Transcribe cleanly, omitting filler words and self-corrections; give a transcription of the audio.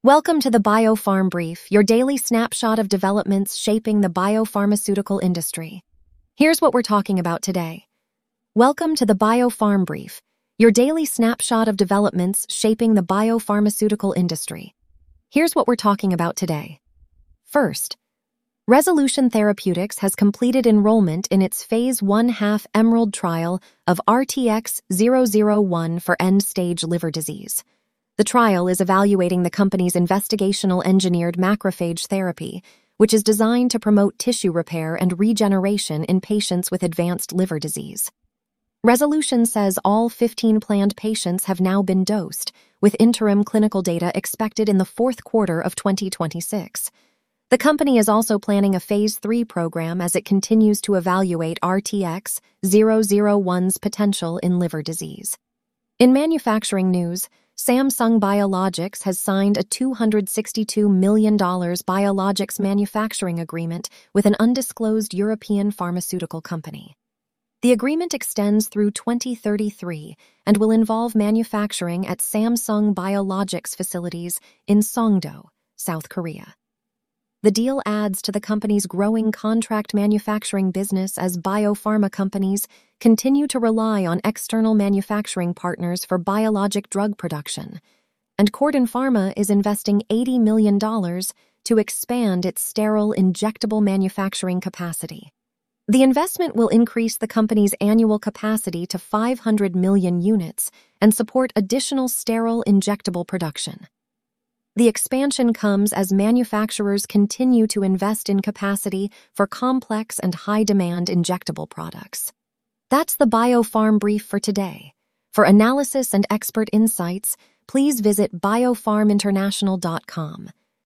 Welcome to the BioPharm Brief, your daily snapshot of developments shaping the biopharmaceutical industry. Here's what we're talking about today. Welcome to the BioPharm Brief, your daily snapshot of developments shaping the biopharmaceutical industry. Here's what we're talking about today. First, Resolution Therapeutics has completed enrollment in its Phase 1/2 EMERALD trial of RTX-001 for end-stage liver disease. The trial is evaluating the company's investigational engineered macrophage therapy, which is designed to promote tissue repair and regeneration in patients with advanced liver disease. Resolution says all 15 planned patients have now been dosed, with interim clinical data expected in the fourth quarter of 2026. The company is also planning a Phase 3 program as it continues to evaluate RTX-001's potential in liver disease. In manufacturing news, Samsung Biologics has signed a $262 million biologics manufacturing agreement with an undisclosed European pharmaceutical company. The agreement extends through 2033 and will involve manufacturing at Samsung Biologics facilities in Songdo, South Korea. The deal adds to the company's growing contract manufacturing business as biopharma companies continue to rely on external manufacturing partners for biologic drug production, and Corden Pharma is investing $80 million to expand its sterile injectable manufacturing capacity. The investment will increase the company's annual capacity to 500 million units and support additional sterile injectable production. The expansion comes as manufacturers continue to invest in capacity for complex and high-demand injectable products. That's the BioPharm Brief for today. For analysis and expert insights, please visit biopharminternational.com.